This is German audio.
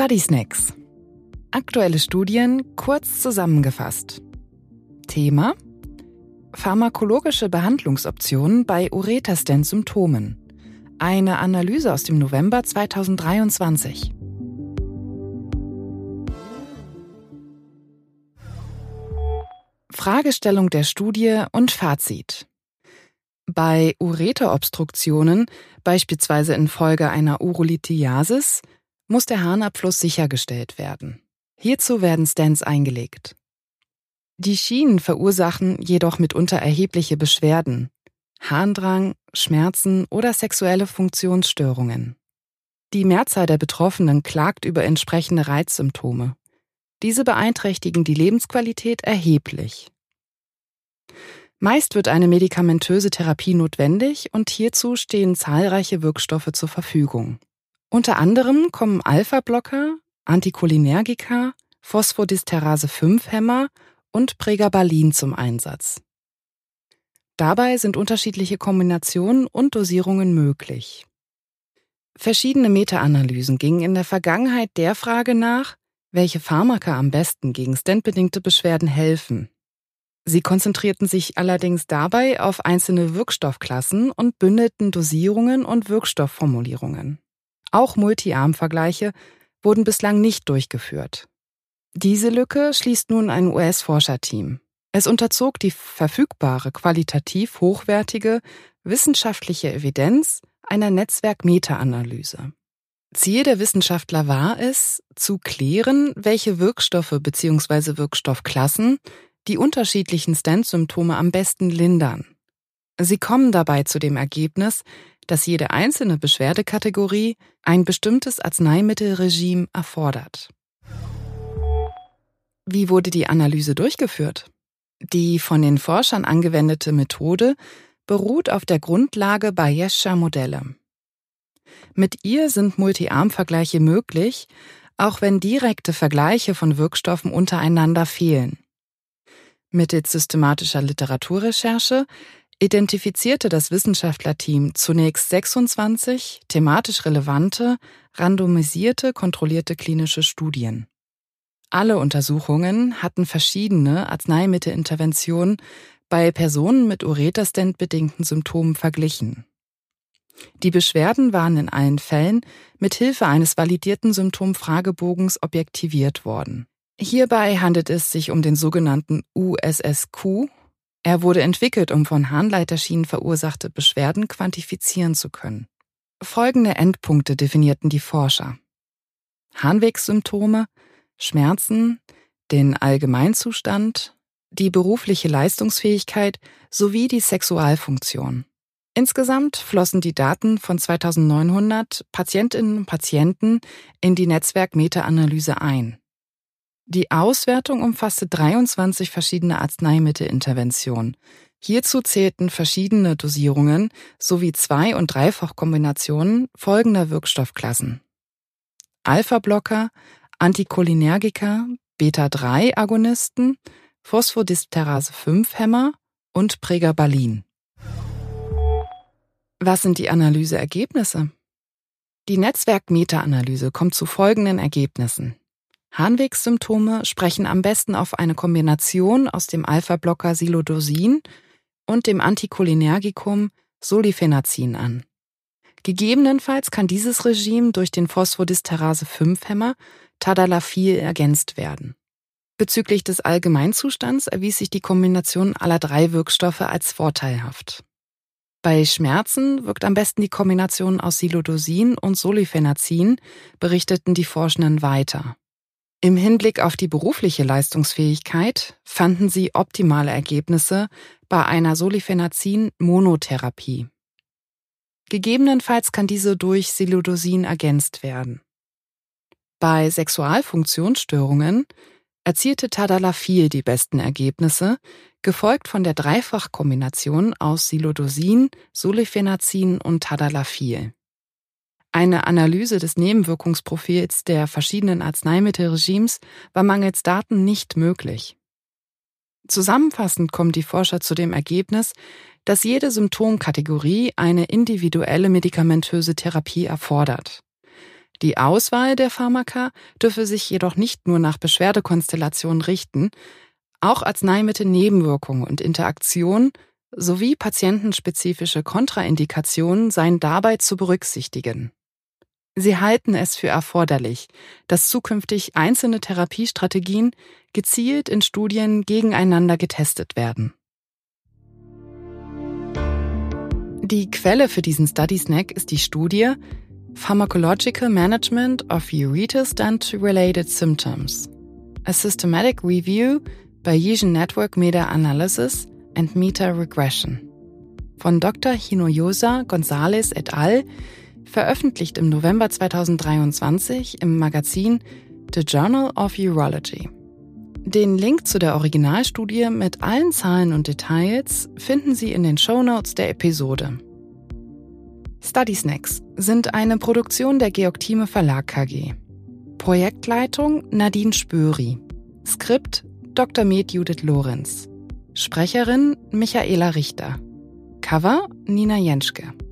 Study Snacks. Aktuelle Studien kurz zusammengefasst. Thema: Pharmakologische Behandlungsoptionen bei Ureter-Stent-Symptomen. Eine Analyse aus dem November 2023. Fragestellung der Studie und Fazit. Bei Ureterobstruktionen, beispielsweise infolge einer Urolithiasis, muss der Harnabfluss sichergestellt werden. Hierzu werden Stents eingelegt. Die Schienen verursachen jedoch mitunter erhebliche Beschwerden, Harndrang, Schmerzen oder sexuelle Funktionsstörungen. Die Mehrzahl der Betroffenen klagt über entsprechende Reizsymptome. Diese beeinträchtigen die Lebensqualität erheblich. Meist wird eine medikamentöse Therapie notwendig und hierzu stehen zahlreiche Wirkstoffe zur Verfügung. Unter anderem kommen Alpha-Blocker, Anticholinergika, Phosphodiesterase-5-Hämmer und Pregabalin zum Einsatz. Dabei sind unterschiedliche Kombinationen und Dosierungen möglich. Verschiedene Meta-Analysen gingen in der Vergangenheit der Frage nach, welche Pharmaka am besten gegen stentbedingte Beschwerden helfen. Sie konzentrierten sich allerdings dabei auf einzelne Wirkstoffklassen und bündelten Dosierungen und Wirkstoffformulierungen. Auch Multi-Arm-Vergleiche wurden bislang nicht durchgeführt. Diese Lücke schließt nun ein US-Forscherteam. Es unterzog die verfügbare, qualitativ hochwertige, wissenschaftliche Evidenz einer Netzwerk-Meta-Analyse. Ziel der Wissenschaftler war es, zu klären, welche Wirkstoffe bzw. Wirkstoffklassen die unterschiedlichen Stent-Symptome am besten lindern. Sie kommen dabei zu dem Ergebnis, dass jede einzelne Beschwerdekategorie ein bestimmtes Arzneimittelregime erfordert. Wie wurde die Analyse durchgeführt? Die von den Forschern angewendete Methode beruht auf der Grundlage Bayescher Modelle. Mit ihr sind Multi-Arm-Vergleiche möglich, auch wenn direkte Vergleiche von Wirkstoffen untereinander fehlen. Mittels systematischer Literaturrecherche identifizierte das Wissenschaftlerteam zunächst 26 thematisch relevante, randomisierte, kontrollierte klinische Studien. Alle Untersuchungen hatten verschiedene Arzneimittelinterventionen bei Personen mit Ureter-Stent-bedingten Symptomen verglichen. Die Beschwerden waren in allen Fällen mit Hilfe eines validierten Symptomfragebogens objektiviert worden. Hierbei handelt es sich um den sogenannten USSQ. Er wurde entwickelt, um von Harnleiterschienen verursachte Beschwerden quantifizieren zu können. Folgende Endpunkte definierten die Forscher: Harnwegssymptome, Schmerzen, den Allgemeinzustand, die berufliche Leistungsfähigkeit sowie die Sexualfunktion. Insgesamt flossen die Daten von 2900 Patientinnen und Patienten in die Netzwerk-Meta-Analyse ein. Die Auswertung umfasste 23 verschiedene Arzneimittelinterventionen. Hierzu zählten verschiedene Dosierungen sowie 2- und 3-fach-Kombinationen folgender Wirkstoffklassen: Alpha-Blocker, Anticholinergika, Beta-3-Agonisten, Phosphodiesterase-5-Hämmer und Pregabalin. Was sind die Analyseergebnisse? Die Netzwerk-Meta-Analyse kommt zu folgenden Ergebnissen. Harnwegssymptome sprechen am besten auf eine Kombination aus dem Alpha-Blocker Silodosin und dem Anticholinergikum Solifenacin an. Gegebenenfalls kann dieses Regime durch den Phosphodiesterase-5-Hämmer Tadalafil ergänzt werden. Bezüglich des Allgemeinzustands erwies sich die Kombination aller 3 Wirkstoffe als vorteilhaft. Bei Schmerzen wirkt am besten die Kombination aus Silodosin und Solifenacin, berichteten die Forschenden weiter. Im Hinblick auf die berufliche Leistungsfähigkeit fanden sie optimale Ergebnisse bei einer Solifenacin-Monotherapie. Gegebenenfalls kann diese durch Silodosin ergänzt werden. Bei Sexualfunktionsstörungen erzielte Tadalafil die besten Ergebnisse, gefolgt von der Dreifachkombination aus Silodosin, Solifenacin und Tadalafil. Eine Analyse des Nebenwirkungsprofils der verschiedenen Arzneimittelregimes war mangels Daten nicht möglich. Zusammenfassend kommen die Forscher zu dem Ergebnis, dass jede Symptomkategorie eine individuelle medikamentöse Therapie erfordert. Die Auswahl der Pharmaka dürfe sich jedoch nicht nur nach Beschwerdekonstellationen richten, auch Arzneimittelnebenwirkungen und Interaktionen sowie patientenspezifische Kontraindikationen seien dabei zu berücksichtigen. Sie halten es für erforderlich, dass zukünftig einzelne Therapiestrategien gezielt in Studien gegeneinander getestet werden. Die Quelle für diesen Study Snack ist die Studie Pharmacological Management of Ureter Stent-Related Symptoms, a Systematic Review Bayesian Network Meta-Analysis and Meta-Regression von Dr. Hinojosa González et al., veröffentlicht im November 2023 im Magazin The Journal of Urology. Den Link zu der Originalstudie mit allen Zahlen und Details finden Sie in den Shownotes der Episode. Study Snacks sind eine Produktion der Georg Thieme Verlag KG. Projektleitung Nadine Spöri. Skript Dr. Med Judith Lorenz. Sprecherin Michaela Richter. Cover Nina Jenschke.